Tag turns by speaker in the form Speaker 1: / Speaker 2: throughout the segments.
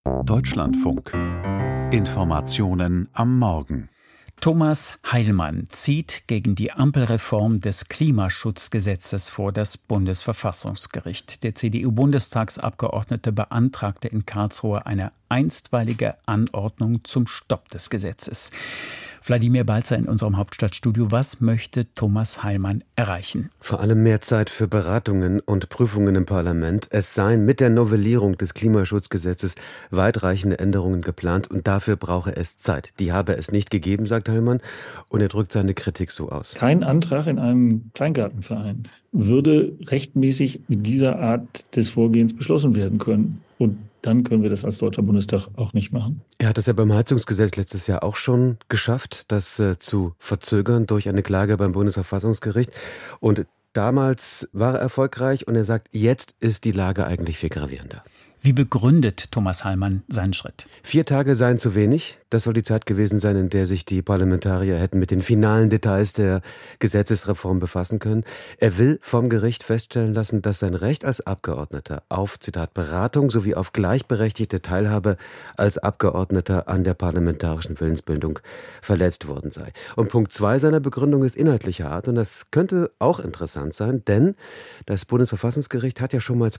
Speaker 1: Deutschlandfunk. Informationen am Morgen.
Speaker 2: Thomas Heilmann zieht gegen die Ampelreform des Klimaschutzgesetzes vor das Bundesverfassungsgericht. Der CDU-Bundestagsabgeordnete beantragte in Karlsruhe eine einstweilige Anordnung zum Stopp des Gesetzes. Wladimir Balzer in unserem Hauptstadtstudio. Was möchte Thomas Heilmann erreichen?
Speaker 3: Vor allem mehr Zeit für Beratungen und Prüfungen im Parlament. Es seien mit der Novellierung des Klimaschutzgesetzes weitreichende Änderungen geplant und dafür brauche es Zeit. Die habe es nicht gegeben, sagt Heilmann, und er drückt seine Kritik so aus.
Speaker 4: Kein Antrag in einem Kleingartenverein würde rechtmäßig mit dieser Art des Vorgehens beschlossen werden können. Und dann können wir das als Deutscher Bundestag auch nicht machen.
Speaker 3: Er hat das ja beim Heizungsgesetz letztes Jahr auch schon geschafft, das zu verzögern durch eine Klage beim Bundesverfassungsgericht. Und damals war er erfolgreich und er sagt, jetzt ist die Lage eigentlich viel gravierender.
Speaker 2: Wie begründet Thomas Heilmann seinen Schritt?
Speaker 3: 4 Tage seien zu wenig. Das soll die Zeit gewesen sein, in der sich die Parlamentarier hätten mit den finalen Details der Gesetzesreform befassen können. Er will vom Gericht feststellen lassen, dass sein Recht als Abgeordneter auf, Zitat, Beratung sowie auf gleichberechtigte Teilhabe als Abgeordneter an der parlamentarischen Willensbildung verletzt worden sei. Und Punkt 2 seiner Begründung ist inhaltlicher Art. Und das könnte auch interessant sein, denn das Bundesverfassungsgericht hat ja schon mal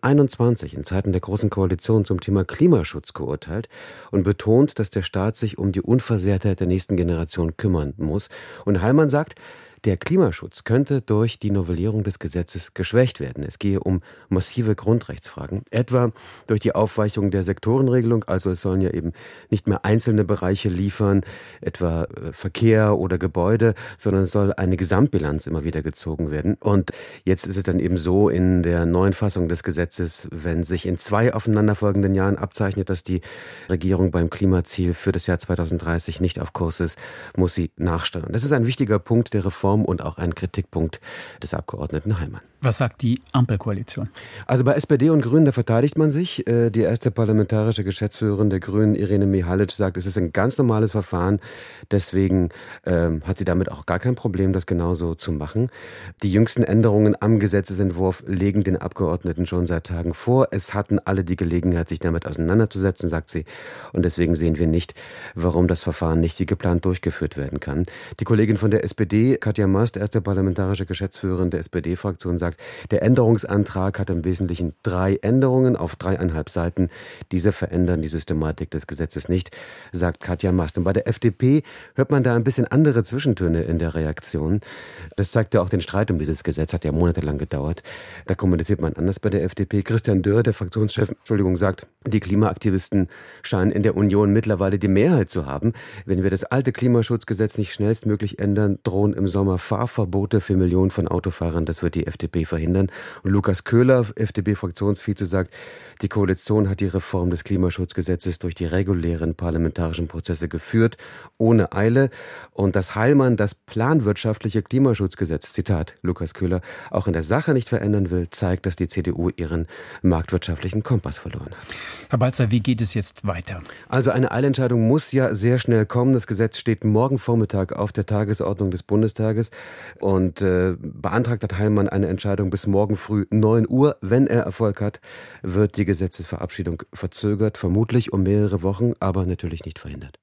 Speaker 3: 2021 in Zeiten der Großen Koalition zum Thema Klimaschutz geurteilt und betont, dass der Staat sich um die Unversehrtheit der nächsten Generation kümmern muss. Und Heilmann sagt, der Klimaschutz könnte durch die Novellierung des Gesetzes geschwächt werden. Es gehe um massive Grundrechtsfragen, etwa durch die Aufweichung der Sektorenregelung. Also es sollen ja eben nicht mehr einzelne Bereiche liefern, etwa Verkehr oder Gebäude, sondern es soll eine Gesamtbilanz immer wieder gezogen werden. Und jetzt ist es dann eben so in der neuen Fassung des Gesetzes, wenn sich in 2 aufeinanderfolgenden Jahren abzeichnet, dass die Regierung beim Klimaziel für das Jahr 2030 nicht auf Kurs ist, muss sie nachsteuern. Das ist ein wichtiger Punkt der Reform und auch ein Kritikpunkt des Abgeordneten Heilmann.
Speaker 2: Was sagt die Ampelkoalition? Also
Speaker 3: bei SPD und Grünen, da verteidigt man sich. Die erste parlamentarische Geschäftsführerin der Grünen, Irene Mihalic, sagt, es ist ein ganz normales Verfahren. Deswegen hat sie damit auch gar kein Problem, das genauso zu machen. Die jüngsten Änderungen am Gesetzesentwurf legen den Abgeordneten schon seit Tagen vor. Es hatten alle die Gelegenheit, sich damit auseinanderzusetzen, sagt sie. Und deswegen sehen wir nicht, warum das Verfahren nicht wie geplant durchgeführt werden kann. Die Kollegin von der SPD, Katja Mast, erste parlamentarische Geschäftsführerin der SPD-Fraktion, sagt, der Änderungsantrag hat im Wesentlichen 3 Änderungen auf 3,5 Seiten. Diese verändern die Systematik des Gesetzes nicht, sagt Katja Mast. Und bei der FDP hört man da ein bisschen andere Zwischentöne in der Reaktion. Das zeigt ja auch den Streit um dieses Gesetz, hat ja monatelang gedauert. Da kommuniziert man anders bei der FDP. Christian Dörr, der Fraktionschef, sagt, die Klimaaktivisten scheinen in der Union mittlerweile die Mehrheit zu haben. Wenn wir das alte Klimaschutzgesetz nicht schnellstmöglich ändern, drohen im Sommer Fahrverbote für Millionen von Autofahrern. Das wird die FDP verhindern. Und Lukas Köhler, FDP-Fraktionsvize, sagt, die Koalition hat die Reform des Klimaschutzgesetzes durch die regulären parlamentarischen Prozesse geführt, ohne Eile. Und dass Heilmann das planwirtschaftliche Klimaschutzgesetz, Zitat Lukas Köhler, auch in der Sache nicht verändern will, zeigt, dass die CDU ihren marktwirtschaftlichen Kompass verloren hat.
Speaker 2: Herr Balzer, wie geht es jetzt weiter?
Speaker 3: Also eine Eilentscheidung muss ja sehr schnell kommen. Das Gesetz steht morgen Vormittag auf der Tagesordnung des Bundestages und beantragt hat Heilmann eine Entscheidung bis morgen früh 9 Uhr. Wenn er Erfolg hat, wird die Gesetzesverabschiedung verzögert, vermutlich um mehrere Wochen, aber natürlich nicht verhindert.